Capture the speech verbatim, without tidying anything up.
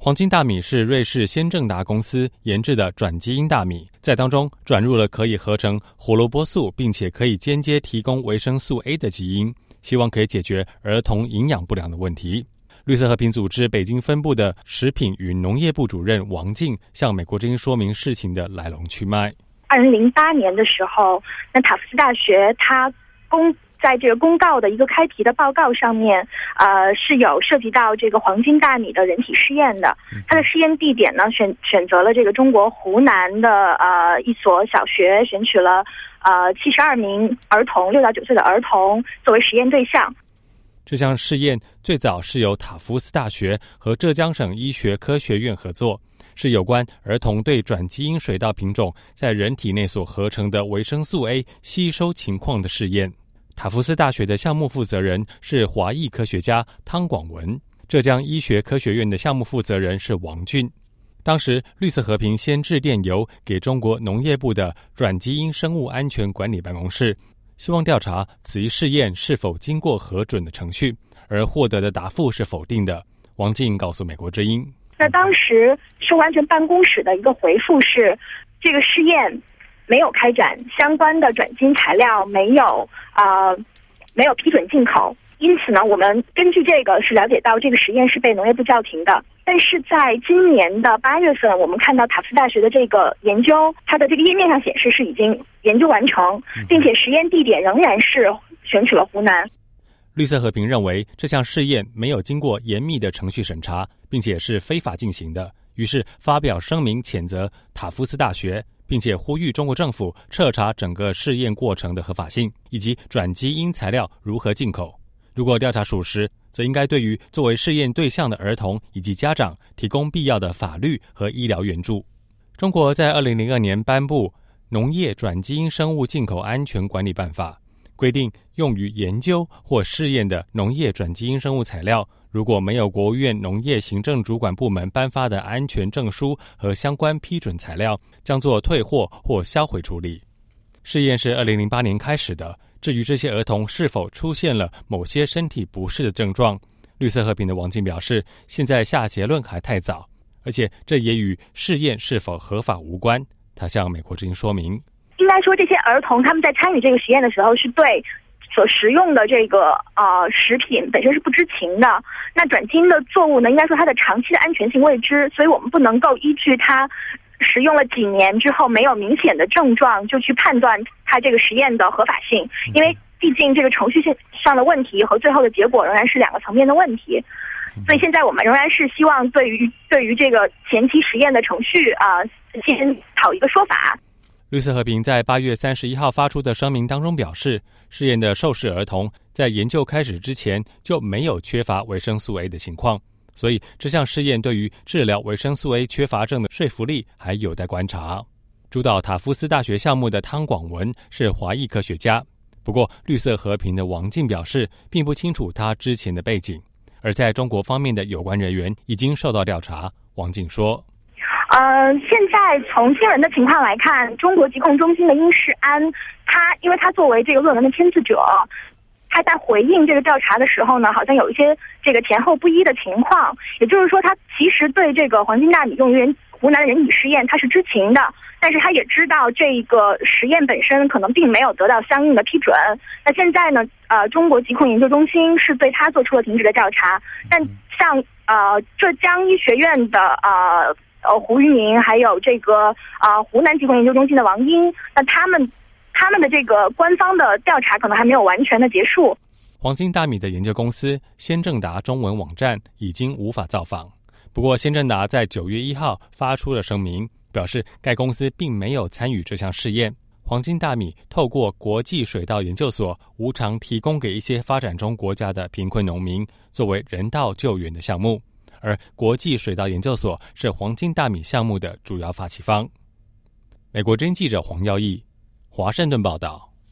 黄金大米是瑞士先正达公司研制的转基因大米，在当中转入了可以合成胡萝卜素并且可以间接提供维生素 A 的基因，希望可以解决儿童营养不良的问题。绿色和平组织北京分部的食品与农业部主任王静向美国之音说明事情的来龙去脉。 二零零八年的时候，那塔夫斯大学它公在这个公告的一个开题的报告上面，呃，是有涉及到这个黄金大米的人体试验的。它的试验地点呢，选选择了这个中国湖南的呃一所小学，选取了呃七十二名儿童，六到九岁的儿童作为实验对象。 这项试验最早是由塔夫斯大学和浙江省医学科学院合作，是有关儿童对转基因水稻品种在人体内所合成的维生素 A 吸收情况的试验。塔夫斯大学的项目负责人是华裔科学家汤广文，浙江医学科学院的项目负责人是王俊。当时绿色和平先致电邮给中国农业部的转基因生物安全管理办公室，希望调查此一试验是否经过核准的程序，而获得的答复是否定的。王静告诉美国之音， 那当时生物安全办公室的一个回复是，这个试验没有开展，相关的转基因材料没有呃没有批准进口，因此呢，我们根据这个是了解到这个实验是被农业部叫停的。但是在今年的八月份，我们看到塔夫斯大学的这个研究，它的这个页面上显示是已经研究完成，并且实验地点仍然是选取了湖南。 绿色和平认为这项试验没有经过严密的程序审查，并且是非法进行的，于是发表声明谴责塔夫斯大学，并且呼吁中国政府彻查整个试验过程的合法性，以及转基因材料如何进口。如果调查属实，则应该对于作为试验对象的儿童以及家长提供必要的法律和医疗援助。中国在二零零二年颁布《农业转基因生物进口安全管理办法》，规定用于研究或试验的农业转基因生物材料，如果没有国务院农业行政主管部门颁发的安全证书和相关批准材料，将做退货或销毁处理。试验是二零零八年开始的，至于这些儿童是否出现了某些身体不适的症状，绿色和平的王静表示，现在下结论还太早，而且这也与试验是否合法无关。他向美国之音说明， 应该说这些儿童他们在参与这个实验的时候，是对所食用的这个呃食品本身是不知情的。那转基因的作物呢，应该说它的长期的安全性未知，所以我们不能够依据它食用了几年之后没有明显的症状就去判断它这个实验的合法性，因为毕竟这个程序上的问题和最后的结果仍然是两个层面的问题。所以现在我们仍然是希望对于对于这个前期实验的程序啊、呃，先讨一个说法。 绿色和平在八月三十一号发出的声明当中表示，试验的受试儿童在研究开始之前就没有缺乏维生素 A 的情况，所以这项试验对于治疗维生素 A 缺乏症的说服力还有待观察。主导塔夫斯大学项目的汤广文是华裔科学家，不过绿色和平的王静表示并不清楚他之前的背景，而在中国方面的有关人员已经受到调查。王静说， 呃，现在从新闻的情况来看，中国疾控中心的殷世安，他因为他作为这个论文的签字者，他在回应这个调查的时候呢，好像有一些这个前后不一的情况。也就是说，他其实对这个黄金大米用于人湖南人体试验他是知情的，但是他也知道这个实验本身可能并没有得到相应的批准。那现在呢，呃，中国疾控研究中心是对他做出了停止的调查，但像呃浙江医学院的呃呃胡玉明，还有这个呃湖南疾控研究中心的王英，那他们他们的这个官方的调查可能还没有完全的结束。 黄金大米的研究公司先正达中文网站已经无法造访，不过先正达在九月一号发出了声明，表示该公司并没有参与这项试验。黄金大米透过国际水稻研究所无偿提供给一些发展中国家的贫困农民，作为人道救援的项目，而国际水稻研究所是黄金大米项目的主要发起方。美国之音记者黄耀义，华盛顿报道。